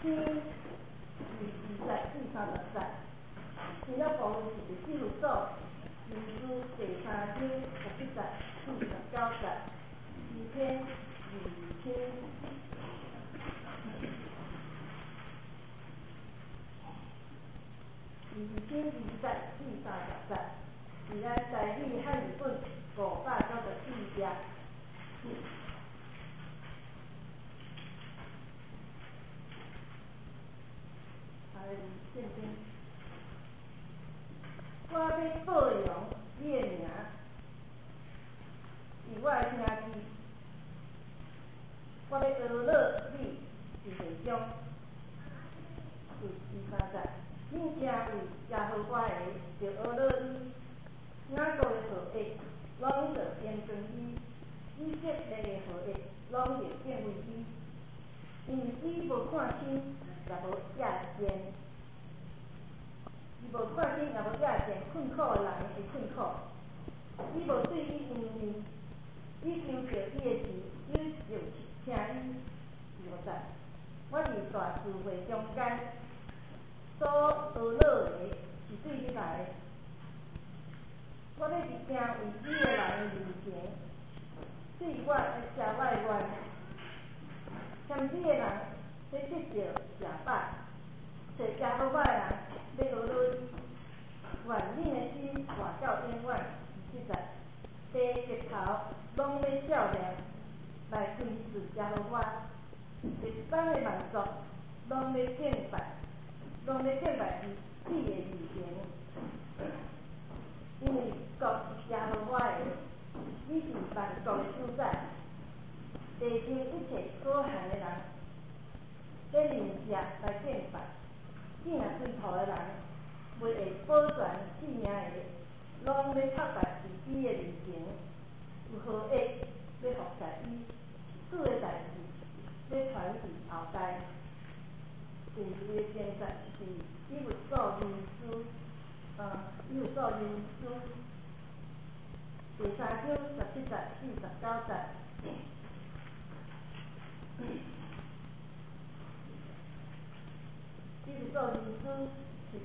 第20、第30节，新约部分是第4组，民书第3章17节、49节，诗篇2000。2020节第30节，是咱台语汉语本594页。圣经，我要报扬你的名，是我的兄弟，我要娱乐你是会中。第3节，恁正为耶和华的就娱乐伊，雅各的后裔拢着变尊伊，以色列的后裔拢着敬畏伊，因为伊无看清也无夜见。伊无看见也无夜见，困苦的人会困苦。伊无对伊应面，伊求着伊的时，伊就听伊。第5节，我伫大聚会中间所娱乐的是对你来的。我要伫敬畏你的人面前，对我写我的愿。谦卑的人要得到吃饱，找耶和华的人要娱乐伊。愿恁的心活到永远。第7节，地日头拢要照亮，来归顺耶和华。日中的万族拢要敬拜你的面前，因为国是耶和华的，你是万国的主宰。地上一切所行的人，要面壁来敬拜。竟若追途的人，为会保全性命的，拢要拍白伫伊的面前，有好意要服侍伊，主的代志要传至后代。第2个经节是以弗所人书，第3章17节至19节。以弗所人书是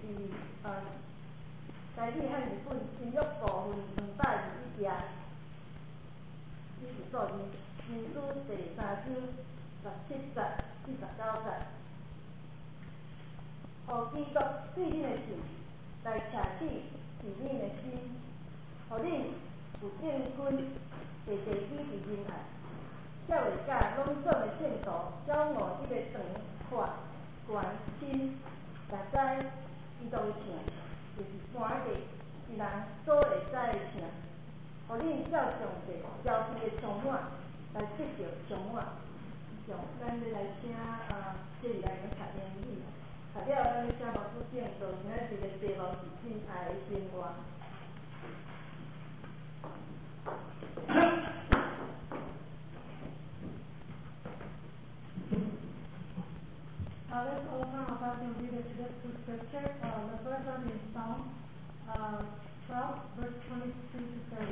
台语汉语本新约部分221页。以弗所人书第3章17节至19节。互基督对恁的信来扯起是恁的心，互恁有正分，地地基伫仁爱，才会甲拢总的圣徒交互一个长宽悬深，也知基督的请，就是山地是人所会知的请，互恁照上帝交替的充满来得到充满。以上，咱要来请接下来咱读英语。读了，咱要请牧师敬做今仔日的题目是真爱的生活。 Let's open our Bible and read this scripture. The first one is Psalm 12, verse 22 to 30.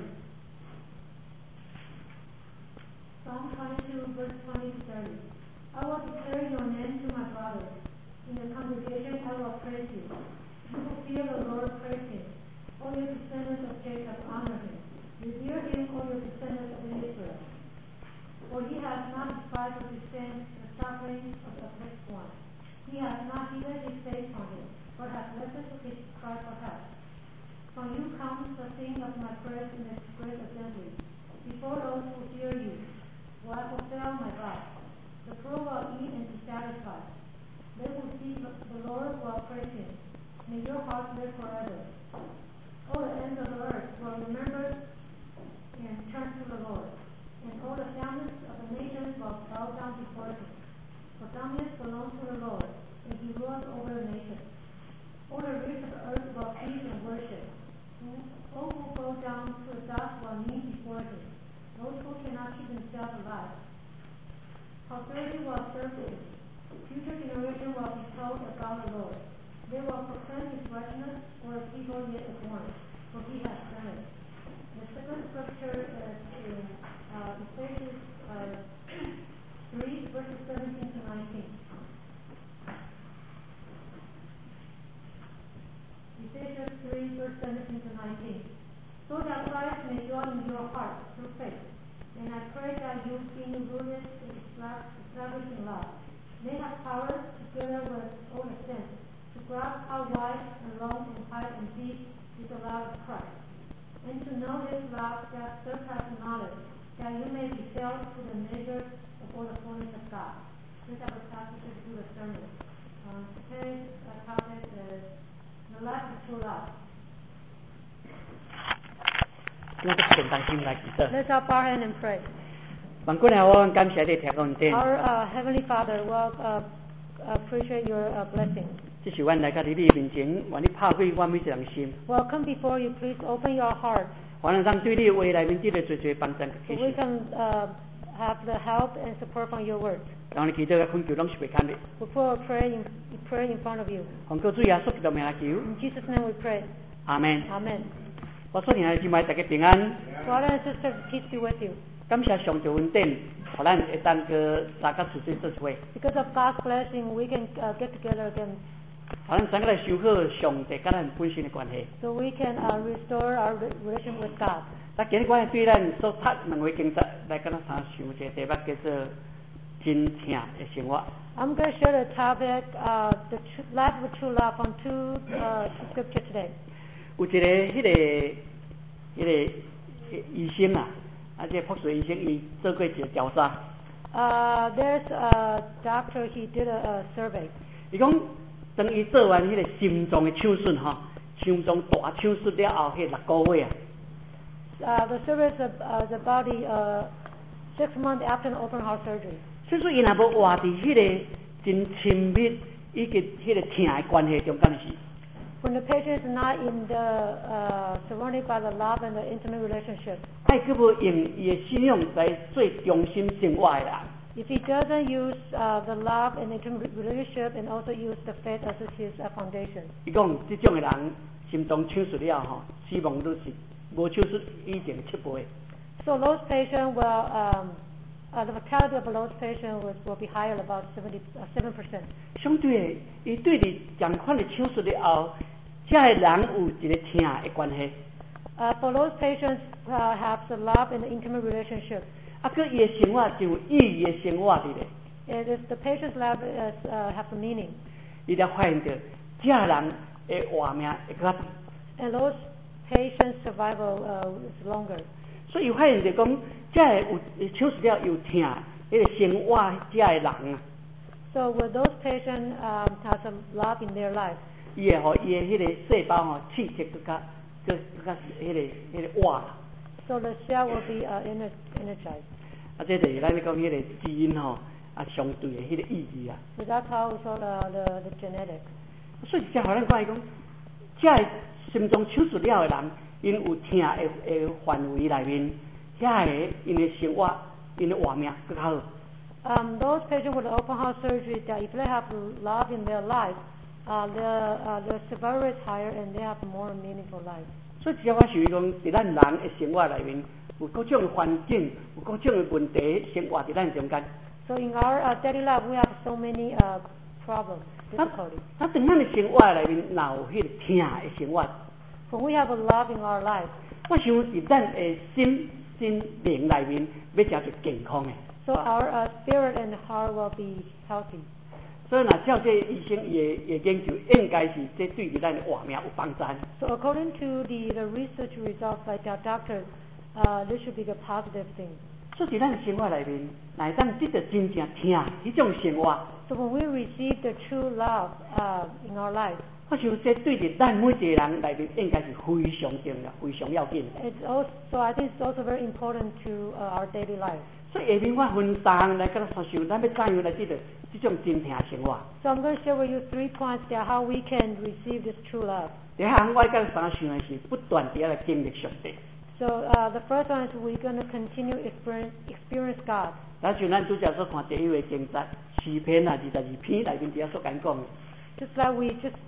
Psalm 22, verse 20 to 30. I will declare your name to my brothers. In the congregation I will praise you. You who fear the Lord, praise him. All your descendants of Jacob, honor him. Revere him, all your descendants of Israel. For he has not despised or disdained the suffering of the oppressed one. He has not hidden his face from him, but has listened to his cry for help. From you comes the singing of my praise in this great assembly, before those who fear you. Will I fulfill my vow? The poor will eat and be satisfied. They will see the Lord will praise him. May your heart live forever. All the ends of the earth will remember and turn to the Lord, and all the families of the nations will bow down before him. For dominance belongs to the Lord, and he rules over the nations. All the rich of the earth will feast and worship. All who go down to the dust will kneel before him, those who cannot keep themselves alive. Posterity will serve him. Future generation will be told about the Lord. They will proclaim his righteousness for a people yet born, for he has done it. The second scripture is in Ephesians 3, verses 17 to 19. 3, verse 17 to 19. So that Christ may dwell in your hearts through faith. And I pray that you, being rooted in establishing love, may have power, together with all the saints, to grasp how wide and long and high and deep is the love of Christ, and to know His love that surpasses knowledge, that you may be filled to the measure of all the fullness of God. This is our passage to do the sermon. Today's topic is the life of true love. Let's up our hand and pray. Our Heavenly Father, we'll appreciate your blessing. We'll come before you. Please open your heart. So we can have the help and support from your word. We put a prayer in front of you. In Jesus' name we pray. Amen. Amen. Brother and sisters, peace be with you. Because of God's blessing, we can get together again. So we can restore our relation with God. I'm going to share the topic, the life of true love, from two scriptures today. 有一个医生啊，这博士医生伊做过一个调查。 There's a doctor, he did a survey. 伊讲，当伊做完迄个心脏的手术吼，心脏大手术了后，迄6个月啊。 The survey is about the 6 months after an open heart surgery. 所以说，伊若无活伫迄个真亲密以及迄个疼的关系中间的时。 When the patient is not in the surrounded by the love and the intimate relationship, if he doesn't use the love and intimate relationship and also use the faith as his foundation, so those patients will the mortality of those patients will be higher, about 7%. 相对，伊对你这款的手术了后，这个人有一个疼的关系。 For those patients have the love and the intimate relationship. 啊，佮伊的生活就有意义的生活伫咧。 And if the patient's love have a meaning. 伊才发现到，这个人的活命会较长。 And those patients' survival is longer. 所以发现到讲，这个有手术了有疼，迄个生活这个人啊。 So with those patients has a love in their life. 伊会互伊的迄个细胞吼刺激更加迄个活。 So the cell will be energized. 啊，这就是咱咧讲迄个基因吼啊相对的迄个意义啊。 So that's how we saw the genetics. 所以才互咱看伊讲，这个心脏手术了的人，因有疼的范围内面，这个因的生活、因的活命更较好。 Those patients with open heart surgery, that if they have love in their life, their survival rate is higher and they have more meaningful life. 所以只要我想讲，在咱人的生活内面，有各种环境，有各种的问题生活在咱中间。 So in our daily life, we have so many problems, difficulties. 咱在咱的生活内面，若有迄个疼的生活。 When we have a love in our life, 我想在咱的心灵内面，要叫做健康的。 So our spirit and heart will be healthy. 所以若照这医生伊的研究，应该是这对咱的活命有帮助。 So according to the research results by the doctors, this should be the positive thing. 所以在咱的生活内面，乃当得到真正疼迄种生活。 So when we receive the true love in our life, 我想这对着咱每一个人内面，应该是非常重要、非常要紧。 It's also, so I think it's also very important to our daily life. 所以下面我分3来跟咱说说，咱要怎样来得到这种真疼生活。 So I'm going to share with you 3 points there how we can receive this true love. 第一项我跟咱想的是不断地来经历上帝。 So the first one is we're going to continue experience God. 咱像咱主角所看第一位经节诗篇啊22篇内面底下所讲的。 Just like we just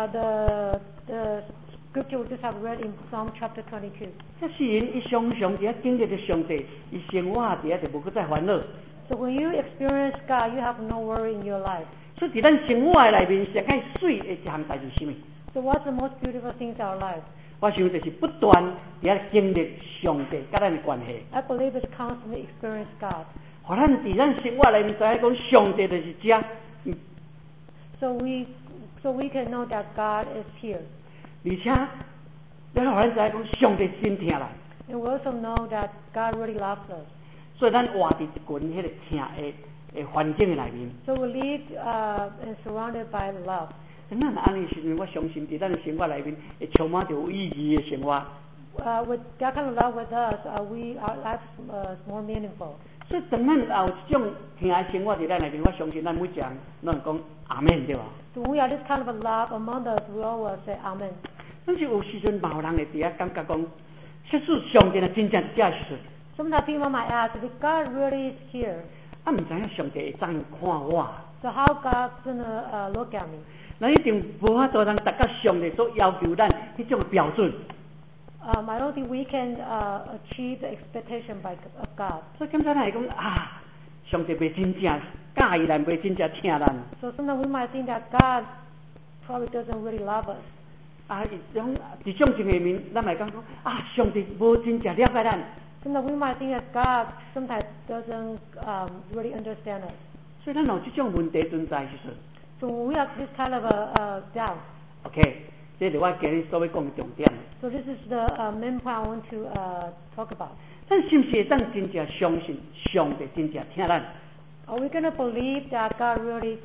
the scripture we just have read in Psalm chapter 22. 这诗人伊常常伫遐经历着上帝，伊生活伫遐就无搁再烦恼。 So when you experience God, you have no worry in your life. 所以伫咱生活的内面，上界水的一项代志是啥物？ So what's the most beautiful thing in our life? 我想就是不断在经历上帝甲咱的关系。 I believe it's constantly experience God. 互咱伫咱生活里面知影讲上帝就是遮。 So we can know that God is here. 而且，咱互咱知影讲上帝心疼咱。 And we also know that God really loves us. 所以咱活伫一群迄个疼的环境内面。 So we live and surrounded by love. 咱安尼时阵，我相信伫咱的生活里面会充满着有意义的生活。 With that kind of love with us, our life is more meaningful. 所以当咱有这种疼的生活伫咱内面，我相信咱每一个人拢会讲阿门，对吧？ So we are this kind of a love among us. We all will say Amen. 但是有时阵嘛，有人会伫遐感觉讲，即使上帝真正在时阵， Sometimes people might ask, if God really is here, 啊，唔知影上帝会怎样看我？ so how God's gonna look at me? 咱一定无法度通达到上帝所要求咱迄种标准。 I don't think we can achieve the expectation of God. 所以今仔来讲啊，上帝袂真正介意咱，袂真正疼咱。 So sometimes we might think that God probably doesn't really love us. 啊，伫种情形面，咱来讲啊，上帝无真正了解咱。 Sometimes we might think that God sometimes doesn't really understand us. 所以咱有这种问题存在时阵 So we have this kind of a doubt. ，OK， 这是我今日所要讲的重点。 So this is the main point I want to talk about. 咱是不是会当真正相信上帝真正疼咱？ Are we going to believe that God really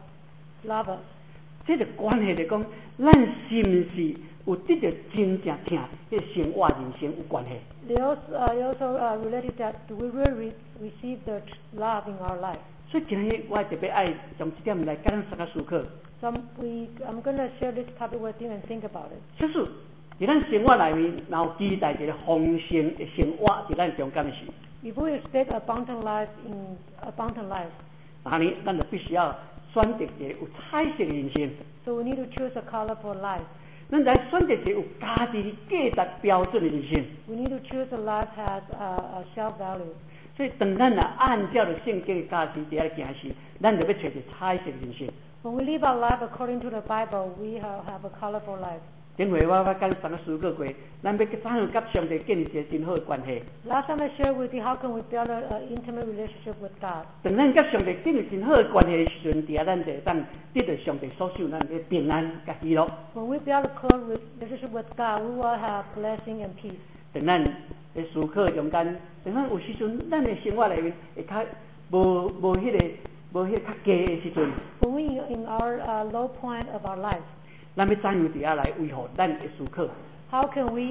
loves us? 这个关系来讲，咱是不是有得到真正疼，迄生活人生有关系。 They also related that do we really receive the love in our life? 所以今日我特别爱从这点来跟咱三个思考。 So I'm going to share this topic with you and think about it. 就是在咱生活里面，然后期待一个丰盛的生活在咱中间的时， If we expect abundant life in abundant life, 那呢，咱就必须要选择一个有彩色的人生。 so we need to choose a colorful life. 咱来选择一个有家己价值标准的人生。 We need to choose a life has a self value. 所以，当咱按照着圣经的价值伫遐行时，咱就要找一个彩色的人生。 When we live our life according to the Bible, we have a colorful life. 顶回我跟三个思考过，咱要怎样甲上帝建立一个真好的关系？ Last time I shared with you how can we build an intimate relationship with God. 当咱甲上帝建立真好的关系的时阵，伫遐咱就会当得到上帝所受咱的平安甲喜乐。 When we build a close relationship with God, we will have blessing and peace. 当咱的思考中间，当咱有时阵咱的生活里面会较无迄个较低的时阵， When we in our low point of our life, 咱要怎样伫遐来维护咱的思考？ how can we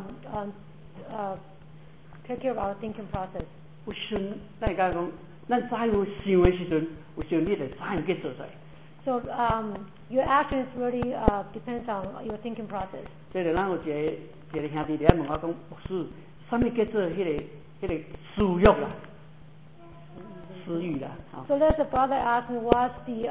take care of our thinking process? 有时阵咱会讲，咱怎样想的时阵，有时阵你就怎样去做出来。 So your actions really depends on your thinking process. 所以咱有一个兄弟伫遐问我讲，牧师，什么叫做迄个私欲啦？私欲啦，吼。 So there's a brother asked me what's the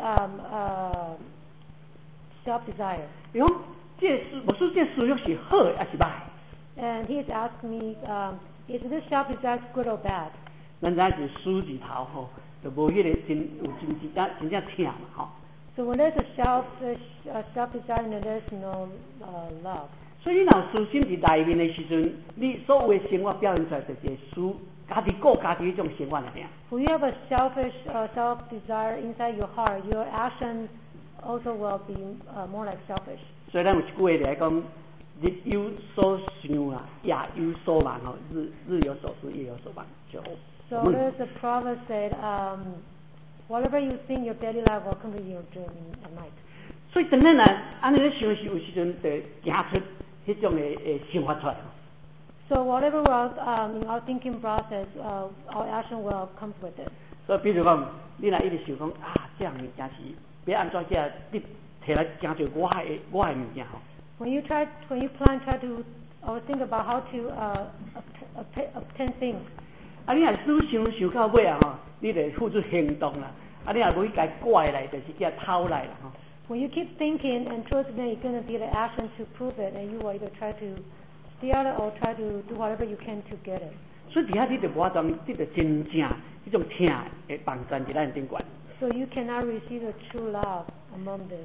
self-desire. 伊讲，牧师这私欲是好还是歹？ And he's asked me, is this self-desire good or bad? 咱知影是私字头吼，就无迄个真正疼嘛吼。 So when there's a self-desire, then there's no love. 所以你若有私心伫内面的时阵，你所有的生活表现出来就是私家己顾家己迄种生活尔。 When you have a selfish self-desire inside your heart, your actions also will be more like selfish. 所以咱有一句话来讲，日有所想啊，夜有所梦吼，日有所思，夜有所梦，就。 So there's a proverb said, whatever you think your daily life will come to your dream at night. 所以当咱安尼咧想时，有时阵就行出迄种的想法出来。 So whatever we're in our thinking process, our action will come with it. 所以比如讲，你若一直想讲啊，这样物件是要安怎这你摕来真做我的物件吼。 When you try to or think about how to obtain things. 啊，你若想到尾啊吼，你就付出行动啦。啊，你若无去甲怪来，就是叫偷来啦吼。 When you keep thinking and trusting that you're going to be the action to prove it, and you will either try to steal it or try to do whatever you can to get it. 所以伫遐你就无法当得到真正迄种疼的帮助伫咱顶悬。 So you cannot receive the true love among this.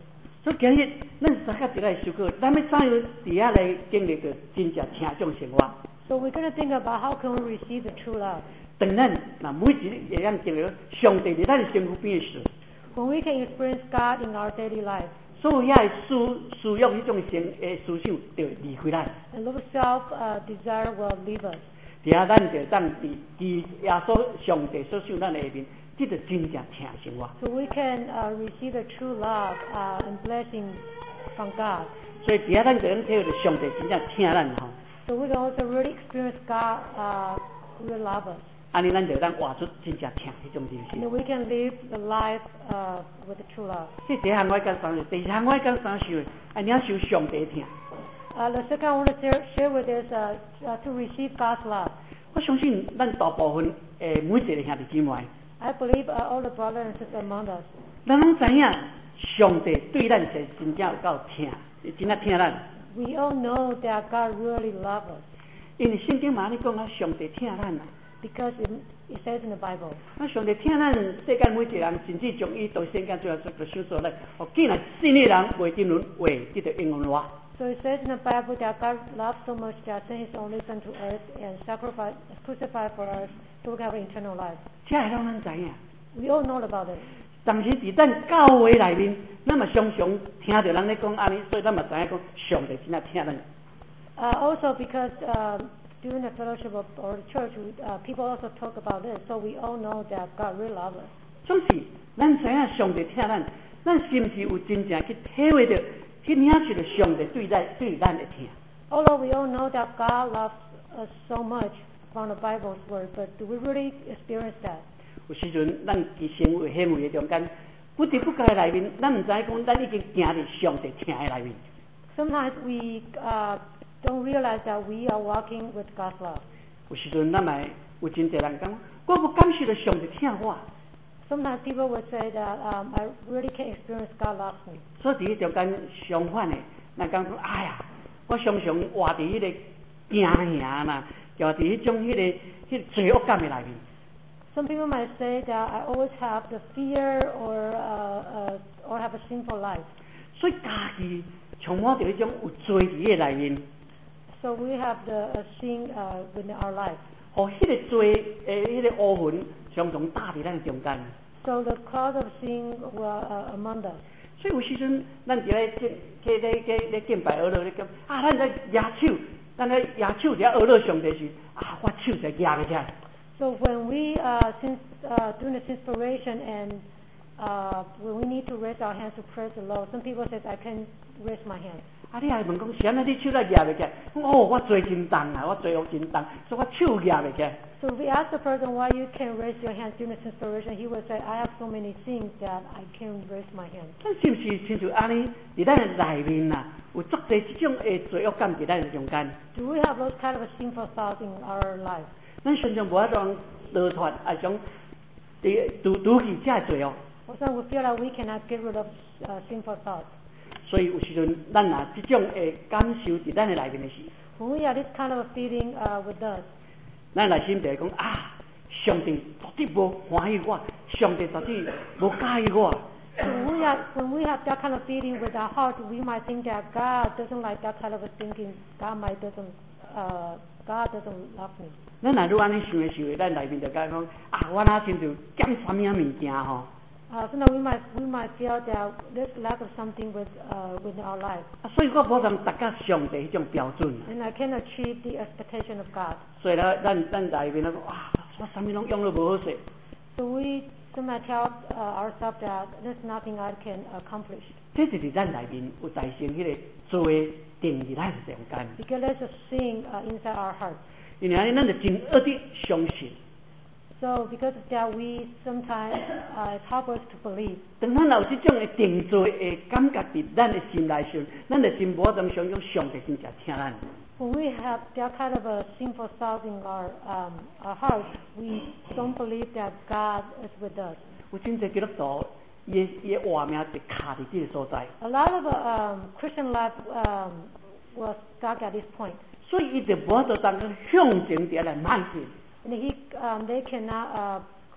所以今日咱三个一来修课，咱要怎样伫遐来经历着真正听种生活？ So we're going to think about how can we receive the true love. 当然，那每一日会让经历上帝伫咱的生活边的事， When we can experience God in our daily life, 所有遐的私欲迄种思想就会离开咱。 and little self desire will leave us. 伫遐咱就当伫耶稣上帝所想咱的下面，这就真正听生活。 So we can receive the true love and blessing from God. 所以伫遐咱就能体会到上帝真正听咱吼。 So we can also really experience God who will love us. 安尼咱就当活出真正听迄种人 And 生。 we can live the life with the true love. 这第一项我讲三，第二项我讲三想的，领受上帝听。 The second I want to share with is to receive God's love. 我相信咱大部分每一个兄弟姊妹， I believe all the brothers and sisters among us, 咱拢知影上帝对咱是真正有够听，真正听咱。 we all know that God really loves us 因为圣经嘛咧讲啊，上帝听咱啊。 because it says in the Bible. 啊，上帝听咱世间每一个人，甚至将伊到世间最后所想做咧，哦，既然信的人为定论为这个应用话。 So it says in the Bible that God loved so much that sent His only Son to earth and crucified for us so we can have eternal life. 这个拢咱知影。 We all know about it. 但是伫咱教会内面，咱嘛常常听到人咧讲安尼，所以咱嘛知影讲上帝真正听咱。 Also because during the fellowship or the church, people also talk about this, so we all know that God really loves us. 总是咱知影上帝听咱，咱是毋是有真正去体会到，去领受着上帝对咱的听？ Although we all know that God loves us so much from the Bible's word, but do we really experience that? 有时阵咱伫生活行为的中间，不知不觉的内面，咱毋知讲咱已经行伫上帝听的内面。 Sometimes we don't realize that we are walking with God's love. 有时阵咱嘛有真侪人讲，我无感受到上帝听我。 Sometimes people would say that I really can't experience God loves me. 所以伫迄中间相反的，咱讲哎呀，我常常活伫迄个惊吓呐，就伫迄种迄个罪恶感的内面。 Some people might say that I always have the fear or have a sinful life. 所以家己充满着迄种有罪伫迄内面， So we have the sin within our life. 互迄个罪迄个污痕常常搭伫咱中间。 So the cloud of sin were among us. 所以有时阵咱伫咧敬拜俄罗咧讲啊，咱在压手，咱咧压手伫俄罗上帝时啊，我手在压起来。 So when we doing the inspiration and when we need to raise our hands to praise the Lord, some people say I can't raise my hands. 啊，你还问讲，谁你手在压袂起来？哦，我罪真重啊，我罪恶真重，所以我手压袂起来。 So if we ask the person why you can't raise your hands during the inspiration, he will say, I have so many sins that I can't raise my hands. 咱是毋是亲像安尼？伫咱的内面呐，有足侪即种罪恶感伫咱的中间。 Do we have those kind of sinful thoughts in our life? 咱常常无法当逃脱啊种拄起这罪恶。 Also, we feel like we cannot get rid of sinful thoughts. 所以有时阵，咱若即种感受伫咱的内面的时， When we have this kind of feeling with us, 咱内心就会讲啊，上帝绝对无欢喜我，上帝绝对无介意我。 so when we have that kind of feeling with our heart, we might think that God doesn't like that kind of a thinking. God doesn't love me. 咱若愈安尼想的时候，咱内面就讲啊，我哪亲就减什么物件吼。 Sometimes we might feel that there's lack of something within our life, 啊，所以我无通达到上帝迄种标准。 and I can't achieve the expectation of God. 所以咧，咱内面咧讲哇，我啥物拢用了无好势。 So we sometimes tell ourselves that there's nothing I can accomplish. 这就是咱内面有产生迄个罪定伫咱中间。 Because there's a sin inside our heart. 因为安尼，咱就真恶的相信。 So because of that, we sometimes it's hard for us to believe. 当咱有即种的定罪的感觉伫咱的心内时，咱就真无法当相信上帝真正听咱。 When we have that kind of a sinful thought in our hearts, we don't believe that God is with us. 有真侪基督徒，伊的活命就卡伫即个所在， A lot of Christian life was stuck at this point, 所以伊就无法当向前伫来迈进。 and they cannot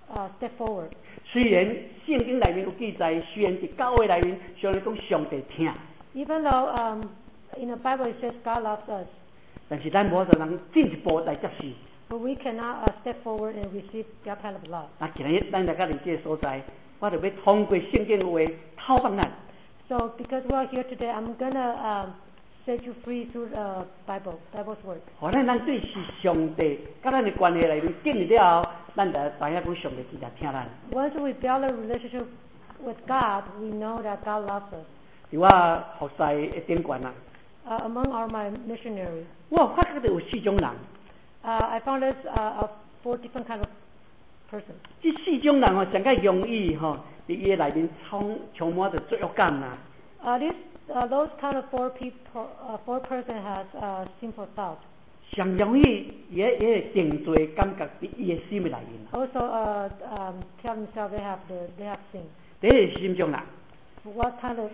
step forward. 虽然圣经内面有记载，虽然伫教会内面，上帝讲上帝听， Even though in the Bible it says God loves us, 但是咱无就能进一步来接受。 but we cannot step forward and receive that kind of love. 那今日咱大家伫这个所在，我就要通过圣经的话讨放咱。 So because we are here today, I'm gonna set you free through the Bible's word. 互咱对上帝甲咱的关系内面建立了后，咱就知影讲上帝直接听咱。 Once we build a relationship with God, we know that God loves us. 伫我服侍的顶悬啊， Among my missionaries, 我发觉到有4种人。 I found there's 4 different kind of persons. 这4种人上较容易伫伊的内面充满着罪恶感啊。 Those kind of 4 person has sinful thoughts. 上容易也定罪感觉伫伊的心的内面。 Also, tell themselves they have sin. 第一个4种人， What kind of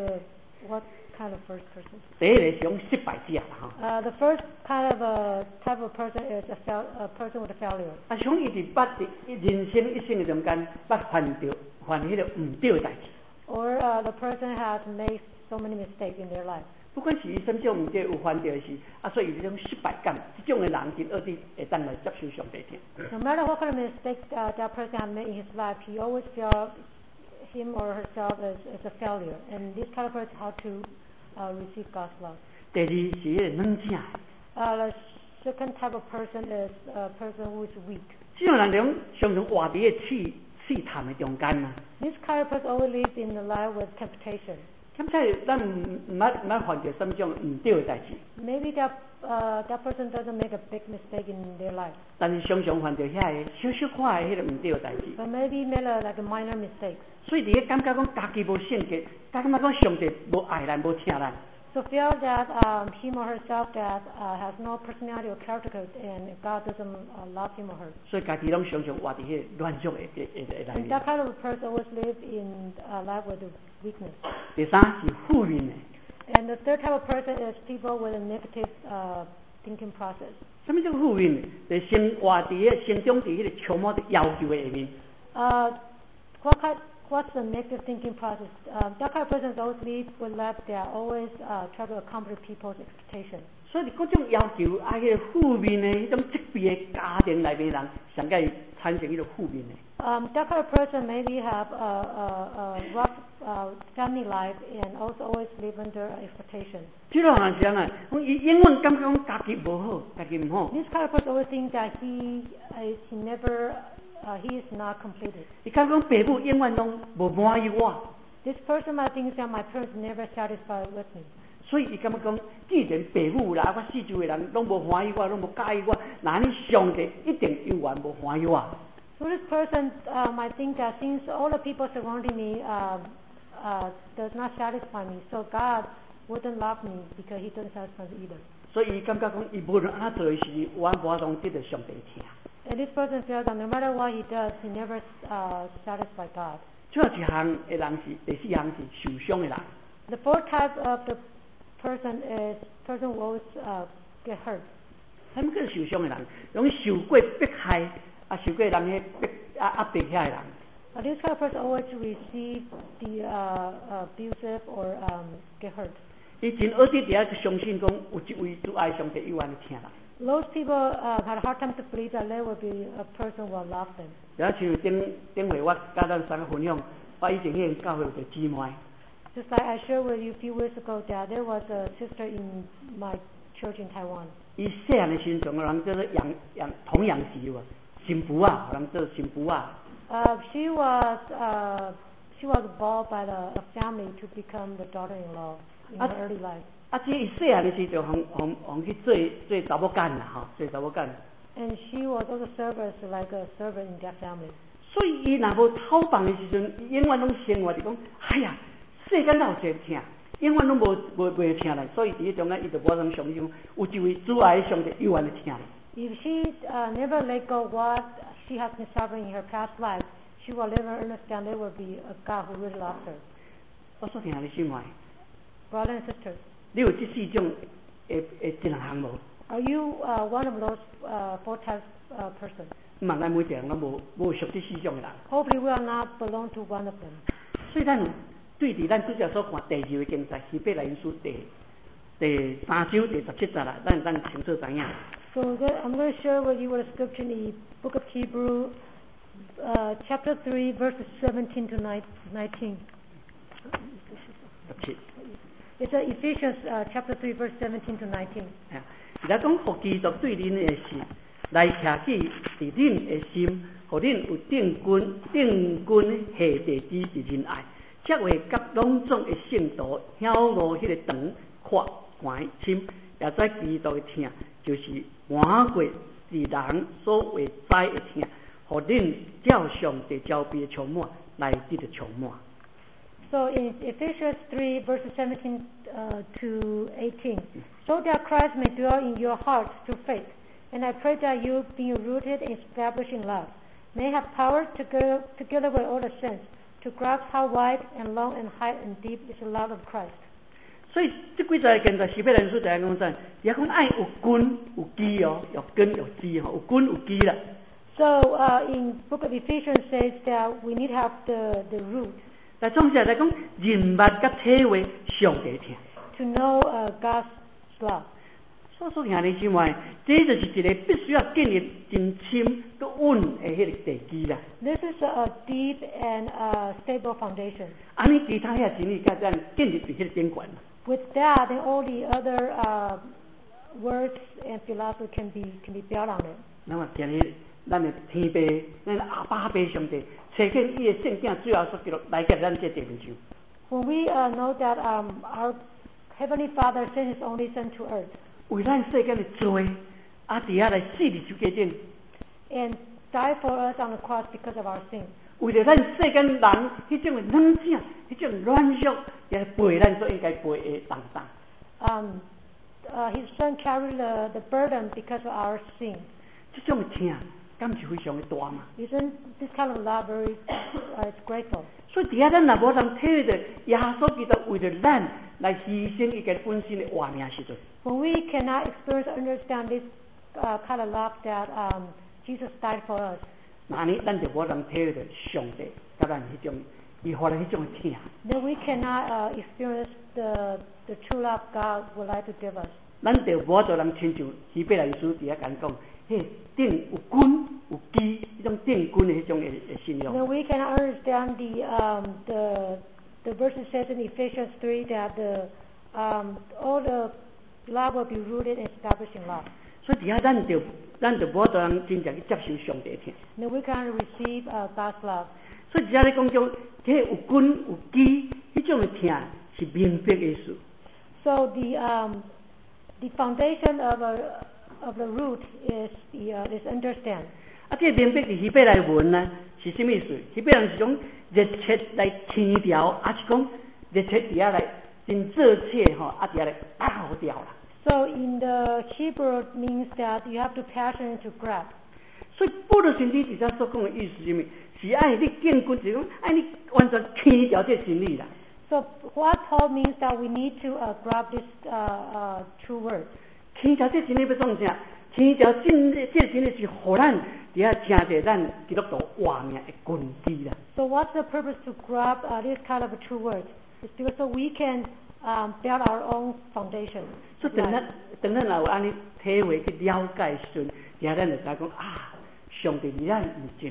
first person? 第一个是讲失败者啦 The first kind of type of person is a person with a failure. 啊，想伊伫人生一生的中间，犯迄个唔对的代志。 Or the person has made so many mistakes in their life. 不管是伊什么种唔对有犯对的事，所以这种失败感，这种的人真恶地会当来接受上帝听。 No matter what kind of mistake that person has made in his life, he always feels him or herself as a failure. And this kind of person how to receive God's love. 第二是迄个软正的， The second type of person is a person who is weak. 这种人常常活伫个试探的中间啊。 This kind of person always lives in the life with temptation. 咁即係咱唔捌犯着什麼種唔對嘅代志， Maybe that person doesn't make a big mistake in their life, 但是常常犯着遐個小可嘅迄個唔對嘅代志， but maybe made like a minor mistake. 所以伫個感覺講家己無聖潔，感覺講上帝無愛咱，無聽咱， So feel that him or herself that has no personality or character, and God doesn't love him or her. 所以家己攏常常活伫迄個軟弱嘅內 And 面。 that kind of a person always lives in a life with weakness. 第三是負面嘅， And the third type of person is people with a negative thinking process. 什麼叫負面嘅？就生活伫個心中伫迄個充滿着要求嘅下面。 What's the negative thinking process? That kind of person always lives with life. They are always try to accomplish people's expectations. 所以各種要求啊，迄個負面嘅迄種積弊嘅家庭內面人，上介產生迄個負面嘅。 That kind of person maybe have a rough family life and also always live under expectation. 這種人是啊，伊永遠感覺講家己無好，家己唔好。 This kind of person always think that he is not completed. 伊感覺講父母永遠攏無滿意我， This person might think that my parents never satisfied with me. 所以伊感覺講，既然父母啦，我四周嘅人攏無歡喜我，攏無介意我，那你上帝一定永遠無歡喜我。 So this person might think that since all the people surrounding me does not satisfy me, so God wouldn't love me because He doesn't satisfy me either. 所以伊感覺講，伊無論安做嘅事，我無法當得到上帝聽。 And this person feels that no matter what he does, he never satisfies God. 最後一項嘅人是第四項是受傷嘅人。 The fourth type of the person is person who always get hurt. 什麼叫受傷嘅人？容易受過迫害，啊，受過人嘅壓迫遐嘅人。 This kind of person always receive the abusive or get hurt. 伊真惡啲啲啊，相信講有一位主愛上帝永遠聽人。 Those people had a hard time to believe that there will be a person who will love them. 有一次頂回我甲咱三個分享，我以前迄個教會有個姊妹， Just like I shared with you a few weeks ago that there was a sister in my church in Taiwan. 伊細漢嘅時陣，人叫做童養媳喎，新婦啊，人叫做新婦啊。 She was bought by the family to become the daughter-in-law in her early life. 啊，即伊細漢嘅時陣，紅去做查某間啦，吼，做查某間。 And she was also served as like a servant in that family. 所以伊若無討房嘅時陣，伊永遠攏生活就講，哎呀，世間哪有這聽，永遠攏無聽咧。所以喺中間，伊就無通相信，有一位主愛上帝永遠聽咧。 If she never let go what she has been suffering in her past life, she will never understand there will be a God who really loves her. 我所聽你心懷， Brothers and sisters, 你有這四種誒一項無？ are you one of those four types person? 望咱每一个人拢无属这四种的人。 Hopefully we are not belong to one of them. 所以咱对伫咱主要所看第二个经在希伯来书第3章第17节啦，咱清楚知影。 So I'm going to share with you what a scripture in the book of Hebrew, chapter 3, verses 17 to 19. It's Ephesians chapter 3, verse 17 to 19. 伊拉讲，互基督对恁的事来徛起伫恁的心，互恁有定君下地之仁爱，则为甲拢总的圣徒晓悟迄个长阔宽深，也在基督的听，就是满过世人所为知的听，互恁照上帝招标的充满来得着充满。 So in Ephesians 3, verses 17 to 18, so that Christ may dwell in your hearts through faith, and I pray that you, being rooted and established in love, may have power together with all the saints, to grasp how wide and long and high and deep is the love of Christ. 所以这几节经在希伯来书在讲啥？也讲爱有根有基哦，有根有基吼，有根有基啦。 So in book of Ephesians says that we need to have the root. 但总之来讲，人物甲体会上帝听。 To know God's love. 所以兄弟姊妹，这就是一个必须要建立真深都稳的迄个地基啦。 This is a deep and stable foundation. 安尼其他遐真理甲咱建立伫迄个顶悬。 With that, then all the other words and philosophy can be built on it. 那么今日咱的天父，咱阿爸爸上帝，找见伊的圣经最后所记录来给咱这地面上。 When we know that our Heavenly Father sent His only Son to earth. 为咱世间的罪，啊，伫遐来死伫十字架顶。 And die for us on the cross because of our sin. 为了咱世间人迄种的软性、迄种软弱，也背咱所应该背的重担。 His Son carried the burden because of our sin. 这种的疼，敢是非常的大嘛？ Isn't this kind of love very grateful? 所以伫遐咱若无通体会到耶稣基督为了咱来牺牲伊家本身的活命时阵。 When we cannot experience or understand this kind of love that Jesus died for us. 那呢，咱就无通体会到上帝甲咱迄种伊互咱迄种的疼。 Then we cannot experience the true love God would like to give us. 咱就无做人亲像希伯来书伫遐讲，迄定有根有基，迄种定根的迄种的信仰。 Then we cannot understand the verses says in Ephesians 3 that all the love will be rooted and established in love. 所以伫遐咱就无做人真正去接受上帝的疼。 Then we can receive God's love. 所以伫遐咧讲叫，迄有根有基，迄种的疼是明白的意思。 So the foundation of the root is understand. 啊，这明白伫希伯来文呢是什么意思？希伯来是讲热切来天条，啊是讲热切伫遐来真热切吼，啊伫遐来打好掉啦。 So in the Hebrew it means that you have to passion to grab. 所以保罗先生伫遮所讲的意思是什么？是爱你建根，就是讲爱你完全天条这真理啦。 So what Paul means that we need to grab this true word. 天条这真理要创啥？天条这真理是互咱伫遐听着咱基督徒活命的根基啦。 So what's the purpose to grab this kind of a true word? It's because so we can build our own foundation. 所以等咱有安尼体会去了解时阵，伫遐咱就知讲啊，上帝离咱唔近。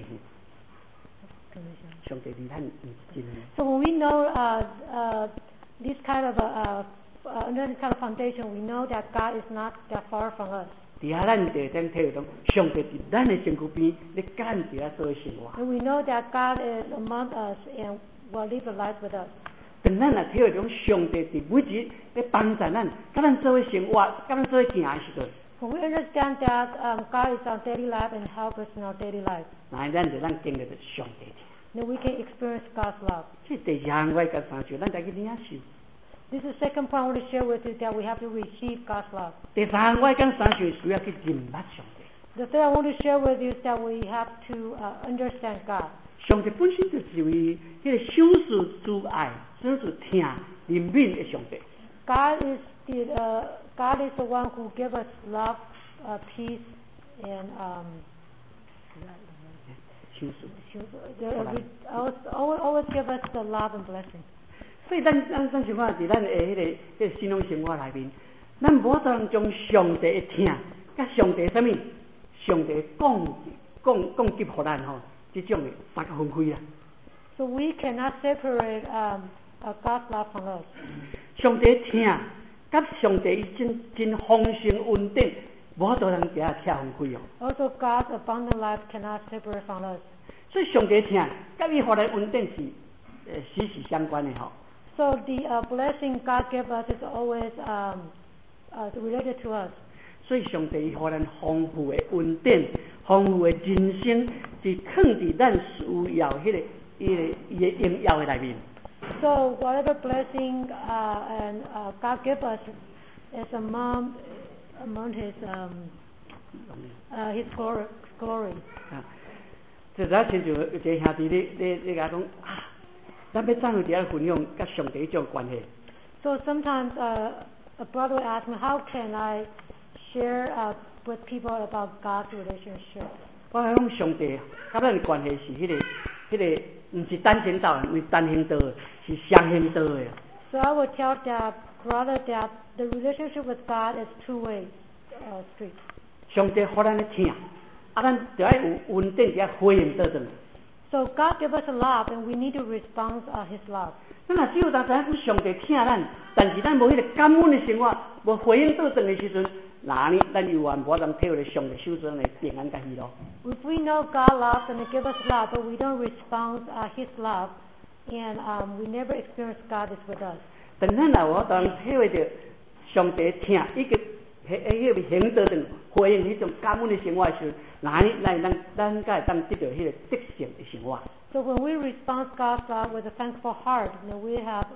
上帝离咱唔近。 So when we know this kind of under this kind of foundation, we know that God is not that far from us. 伫遐咱就当体会到上帝伫咱的身躯边，咧干伫遐做生活。 And we know that God is among us and will live a life with us. 等咱若体会到上帝伫每日咧帮助咱，甲咱做伙生活，甲咱做伙行的时阵。 When we understand that God is our daily life and help us in our daily life. 那咱就咱经历到上帝的。 Then we can experience God's love. 这第二项我甲三句，咱家己领受。 This is the second point I want to share with you that we have to receive God's love. 第三项我甲三句需要去认识上帝。 The third I want to share with you is that we have to understand God. 上帝本身就是位迄个享受主爱、享受疼、怜悯的上帝。 God is the one who gives us love, peace, and 享受。 always give us the love and blessing. 所以咱想看伫咱的迄个信仰生活内面，咱无法度将上帝的听，甲上帝什么，上帝讲给予咱吼，这种的三个分开啦。 So we cannot separate God's love from us. 上帝听，甲上帝真丰盛稳定，无法度人伫遐拆分开哦。 Also, God's abundant life cannot separate from us. 所以上帝听，甲伊发来稳定是息息相关的吼。 So the blessing God gave us is always related to us. 所以上帝予咱丰富的稳定、丰富的人生，是藏伫咱需要迄个应要的内面。 So whatever blessing and God gave us is among His His glory. 就咱亲像有一个兄弟你甲讲啊，咱要怎样伫遐分享甲上帝种关系？ So sometimes a brother will ask me, how can I share with people about God's relationship? 我讲上帝甲咱的关系是迄个，毋是单行道，毋是单行道的，是双行道的。 So I would tell that brother that the relationship with God is two-way street. 上帝予咱咧听，咱就要有稳定伫遐回应倒转。 So God give us a love, and we need to respond His love. 咱若只有当知影上帝听咱，但是咱无迄个感恩的生活，无回应倒转的时阵，那呢，咱永远无能体会上帝手中的平安甲喜乐。 If we know God loves and He give us love, but we don't respond His love, and we never experience God is with us. 但咱若有当体会到上帝听，伊个迄个行倒转回应迄种感恩的生活的时候，那呢，咱才会当得到迄个得胜的生活。 So when we respond God's love with a thankful heart, then we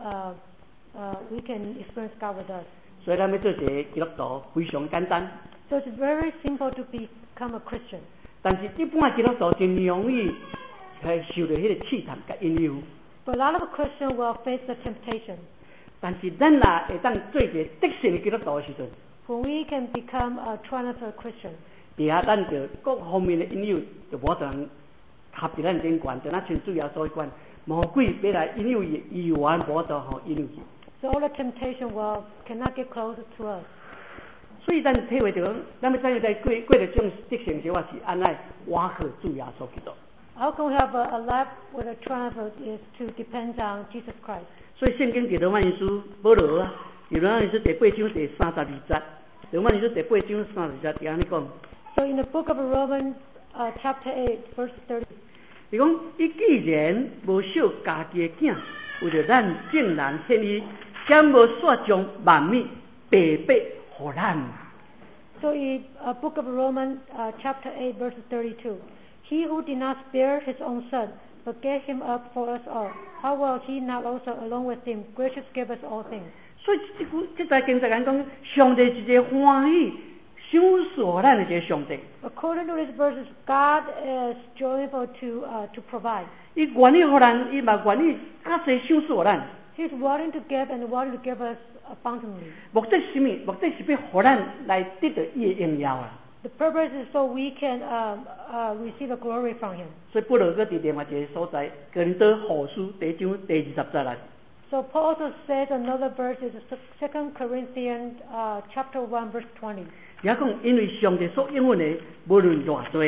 can experience God with us. 所以咱要做一个基督徒非常简单。 So it's very simple to become a Christian. 但是一般的基督徒真容易受到迄个试探甲引诱。 But a lot of Christians will face the temptation. 但是咱若会当做一个得胜的基督徒的时阵， When we can become a triumphant Christian, 伫遐咱就各方面的引诱就无能合伫咱顶悬，就咱像主要所讲，魔鬼要来引诱伊，伊完无得吼引诱伊。 so all the temptation cannot get close to us. 所以咱体会到，咱要怎样在过着这种得胜生活是安怎倚靠主耶稣基督。 How can we have a life with a triumph is to depend on Jesus Christ. 所以圣经伫罗马人书保罗啊，伫罗马人书第8章第32节，罗马人书第8章32节伫安尼讲。 So in the book of Romans, chapter 8, verse 30. 伊讲，伊既然无惜家己的囝，为着咱竟然献伊，将无煞将万物白白互咱。 So in book of Romans, chapter 8, verse 32. He who did not spare his own son, but gave him up for us all, how will he not also, along with him, graciously give us all things? 所以这在经在讲，上帝是一个欢喜、享受咱的一个上帝。 According to these verses, God is joyful to provide. 伊愿意互咱，伊嘛愿意较侪享受咱。 He's wanting to give and wanting to give us abundantly. 目的是什么？目的是要互咱来得到伊的荣耀啊！ The purpose is so we can receive the glory from Him. 所以保罗伫另外一个所在，哥林多后书第1章第20节来。 So Paul also says another verse is 2 Corinthians chapter 1 verse 20. 也讲，因为上帝所应允的，无论偌多，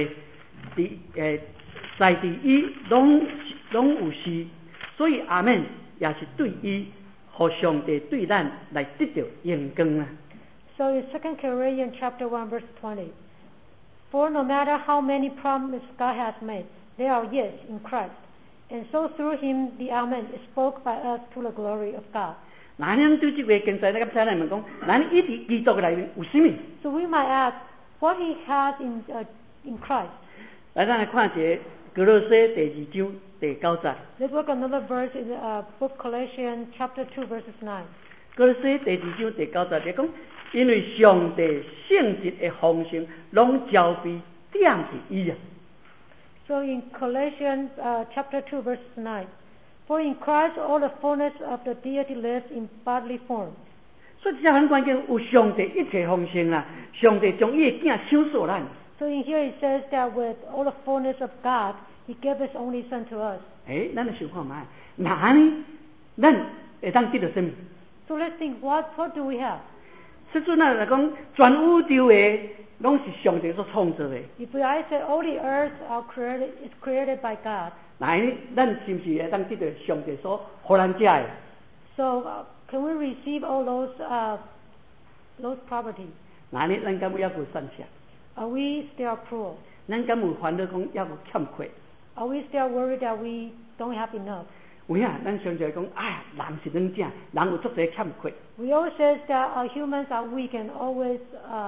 在伫伊拢有事，所以阿们也是对伊，互上帝对咱来得到荣光啊！ So in 2 Corinthians chapter 1 verse 20. For no matter how many promises God has made, they are yes in Christ. And so through Him the Amen is spoke by us to the glory of God. 那咱对这个经济，咱才来问讲，咱伊伫基督内面有什么？ So we might ask what He has in Christ. 来，咱来看一个哥罗西第2章第9节。 Let's look another verse in the book Colossians chapter 2 verses 9. 哥罗西第2章第9節講，因為上帝聖潔的豐盛，攏交俾點是伊啊。 So in Colossians chapter 2 verse 9, for in Christ all the fullness of the deity lives in bodily form. 所以這很關鍵，有上帝一切豐盛啦，上帝將伊的囝享受咱。 So in here it says that with all the fullness of God, He gave His only Son to us. 咱来想看卖，那安尼，咱会当得到什么？ So let's think, what do we have? 即阵来讲，全宇宙的拢是上帝所创造的。 If I said all the earth is created by God, 那安尼，咱是不是会当得到上帝所互咱遮的？ so can we receive all those properties? 那安尼，咱敢有还有善下？ Are we still cruel? 咱敢有烦恼讲还有欠缺？ Are we still worried that we don't have enough? 有影，咱常常讲，哎呀，人是软正，人有足侪欠缺。 We always says that humans are weak and always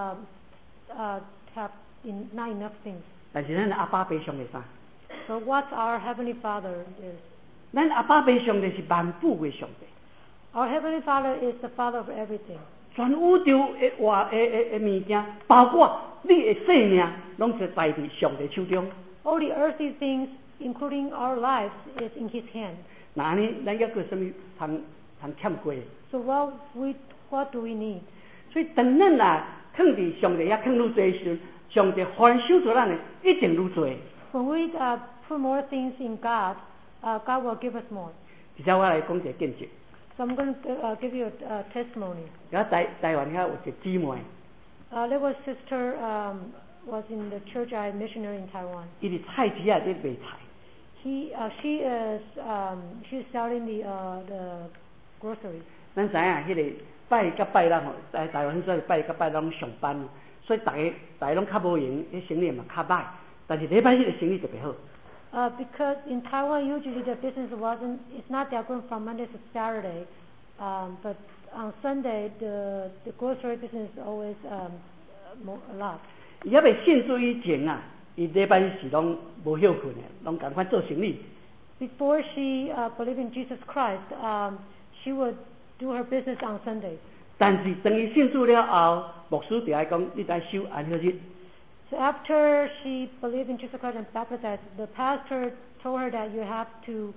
have not enough things. 但是咱的阿爸爸上帝啥？ So what our Heavenly Father is? 咱阿爸爸上帝是万富的上帝， Our Heavenly Father is the Father of everything. 全宇宙的物件，包括你的生命，拢是在伫上帝手中。 All the earthly things, including our lives, is in His hand. 那安尼，咱还有什么通欠缺的？ So what do we need? 所以当咱放伫上帝遐放愈多时阵，上帝还手做咱的一定愈多。 When we put more things in God, God will give us more. 而且我来讲一个见证， So I'm going to give you a testimony. 而台湾遐有一个姊妹， There was sister was in the church I missionary in Taiwan. 伊伫菜市啊咧卖菜， She is she's selling the groceries. 咱知影迄个拜甲拜六吼，台湾说拜甲拜六拢上班，所以大家拢较无闲，迄生意嘛较歹。但是礼拜日的生意特别好。 Because in Taiwan usually the business it's not that good from Monday to Saturday, but on Sunday the grocery business is always a lot. 伊还未信主以前啊，伊礼拜日是拢无休困的，拢赶快做生意。 Before she believed in Jesus Christ, she would do her business on Sunday. 但是当伊信主了后，牧师就爱讲，你该守安息日。 So after she believed in Jesus Christ and baptized, the pastor told her that you have to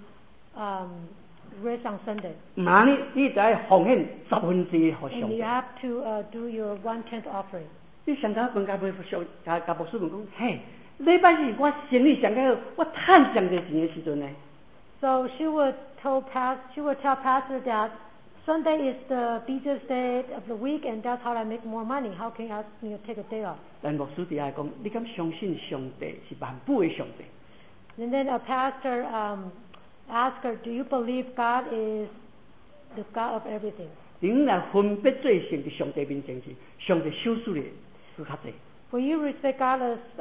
rest on Sunday. 那你就要奉献1/10给上 And 帝 you。have to do your 1/10 offering. 你上头问甲牧师问讲，嘿，礼拜日我生意上较好，我趁上侪钱的时阵呢？ So she would tell pastor that Sunday is the busiest day of the week, and that's how I make more money. How can I take a day off? 但牧师就爱讲，你敢相信上帝是万富的上帝？ And then a pastor asked her, "Do you believe God is the God of everything?" 恁来分别做成伫上帝面前时，上帝收视的是较济。 When you respect God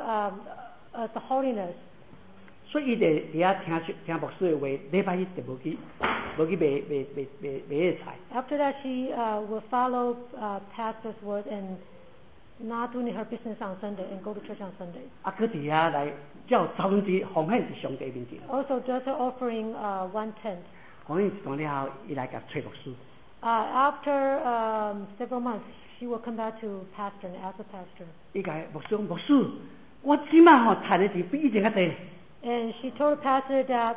as the holiness, 所以伊就伫遐听牧师的话，礼拜日就无去卖迄菜。 after that she will follow pastor's word and not doing her business on Sunday and go to church on Sunday. 啊，佮伫遐来照1/10奉献伫上帝面前。 Also, just offering 1/10. 奉献一段了后，伊来甲找牧师。 After several months, she will come back to pastor and ask the pastor. 伊甲牧师讲，牧师，我即摆吼赚的钱比以前较多。 And she told the pastor that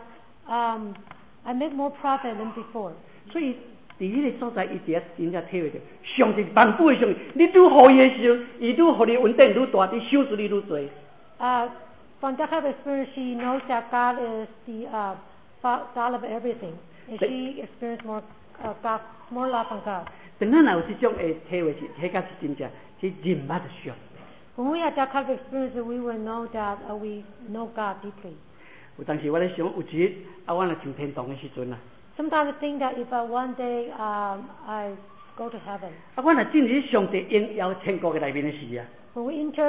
I make more profit than before. 所以伫迄个所在，伊伫遐真正体会到，上帝万富的上帝，你愈好伊的时候，伊愈互你稳定愈大，你收视率愈多。 From that kind of experience, she knows that God is the God of everything, and she experienced more love from God. 当咱若有这种的体会是，迄个是真正是认捌着上帝。 When we have that kind of experience, we will know that we know God deeply. 有当时我咧想，有一日我若上天堂的时阵啊， Sometimes I think that if one day I go to heaven, 我若进入上帝荣耀天国的内面的时啊， when we enter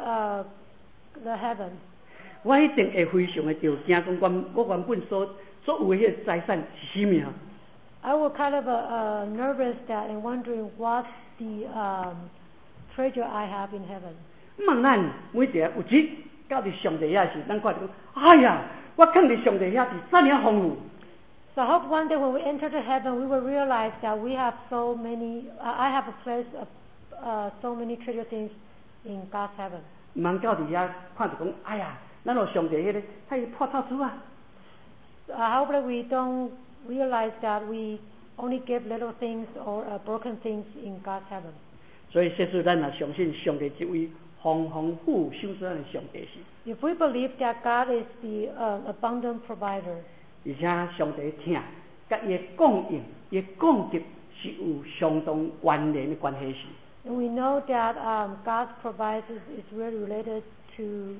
the heaven, 我一定会非常的着惊，讲我原本所有的迄个财产是什么啊？ I will kind of nervous that and wondering what the treasure I have in heaven. 问咱每一个有一日到伫上帝遐时，咱看到讲，哎呀，我放伫上帝遐是怎样丰富。 So I hope one day when we enter to heaven, we will realize that we have so many. I have a place of so many treasure things in God's heaven. 唔通到伫遐看到讲，哎呀，咱落上帝迄个太破透子啊！ I hope that we don't realize that we only give little things or broken things in God's heaven. 所以，说实咱若相信上帝这位丰丰富收拾咱的上帝是。 If we believe that God is the abundant provider, 而且上帝听，甲伊的供应、伊的供给是有相当关联的关系是。 and we know that God provides is really related to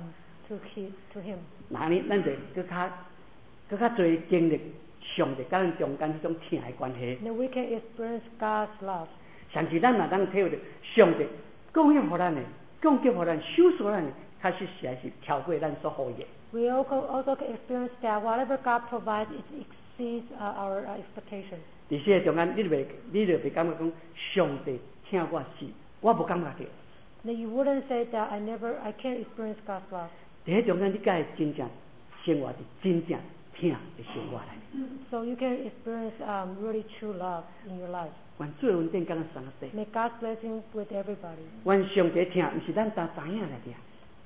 Him. 那呢，咱就更较多经历上帝甲咱中间迄种听的关系。 And we can experience God's love. 甚至咱嘛当体会到上帝供应互咱的、供给互咱、收拾咱的，确实实在是超过咱所好的。 We also can experience that whatever God provides, it exceeds our expectations. 伫这中间，你就袂感觉讲上帝听我是，我无感觉到。 Now you wouldn't say that I can't experience God's love. 伫迄中间，你才会真正生活伫真正听的生活内。 So you can experience really true love in your life. 愿做稳定，敢若三个地。 May God's blessing with everybody. 愿上帝听，毋是咱知影来听，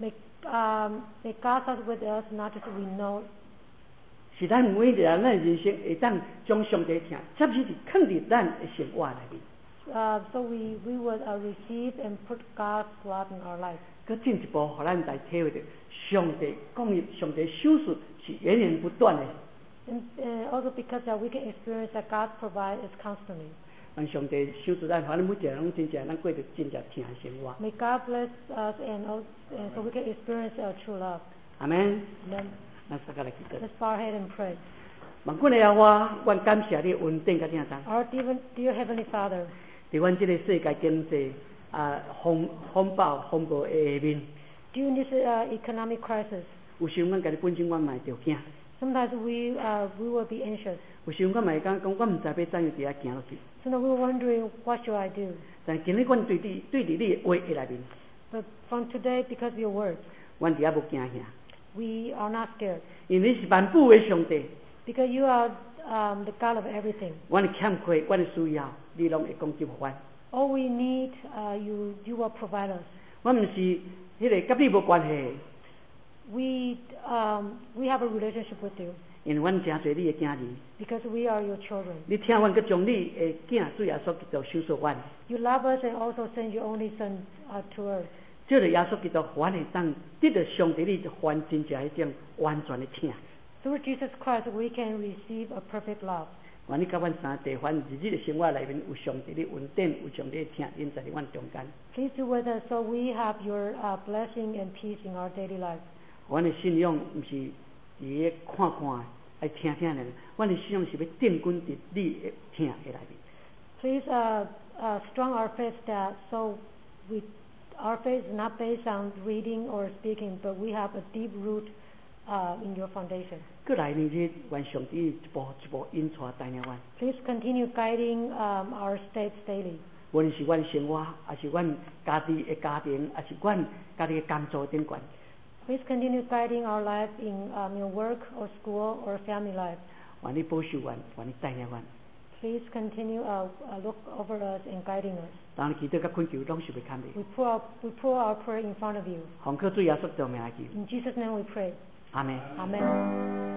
May God start with us, not just we know. 是咱每一个人咱人生会当将上帝听，接是放伫咱的生活内面。 So we would receive and put God's love in our life. 佮进一步，互咱来体会到上帝供应、上帝收拾是源源不断的。 And also because we can experience that God provides is constantly. 让上帝收拾咱，互咱每一个人拢真正咱过着真正听的生活。 May God bless us and so we can experience true love. 阿门。 Amen. 咱大家来祈祷。 Let's bow our head and pray. 万军的耶和华，愿感谢你恩典甲领导。 Our dear Heavenly Father, 伫阮这个世界经济风暴的下面， during this economic crisis, 有时阮家己本身阮嘛会着惊， sometimes we will be anxious. 有时阮嘛会讲我毋知要怎样伫遐行落去。 Sometimes we were wondering, what should I do? 但今日阮对伫你的话语内面， But from today, because of your words, 阮伫遐无惊吓， we are not scared. 因为你是万富的上帝， Because you are the God of everything. 阮的欠缺，阮的需要，你拢会供给阮。 All we need, you will provide us. 阮毋是迄个甲你无关系， We have a relationship with you 因为阮真侪你的囝儿， because we are your children. 你听阮，佮将你的囝主耶稣基督收拾阮， You love us and also send your only Son to earth. 借着耶稣基督，互阮会当得到上帝你还真正迄种完全的听。 Through Jesus Christ, we can receive a perfect love. 愿你甲阮三地凡日日的生活内面有上帝的恩典，有上帝的听，因在伫阮中间。 Please do with us so we have your blessing and peace in our daily life. 阮的信仰毋是伫咧看看的，爱听听的。阮的信仰是要定根伫你的听的内面。 Please strong our faith that our faith is not based on reading or speaking, but we have a deep root in your foundation. 过来呢日，愿上帝一步一步引带带领阮。 Please continue guiding our steps daily. 无论是阮生活，还是阮家己的家庭，还是阮家己的工作顶悬， Please continue guiding our life in your work or school or family life. 愿你保守阮，愿你带领阮。 Please continue look over us and guiding us. 当你祈祷甲恳求，拢是袂堪的。 We pour our prayer in front of you. 奉靠主耶稣基督名来求， In Jesus' name we pray. 阿门。 Amen.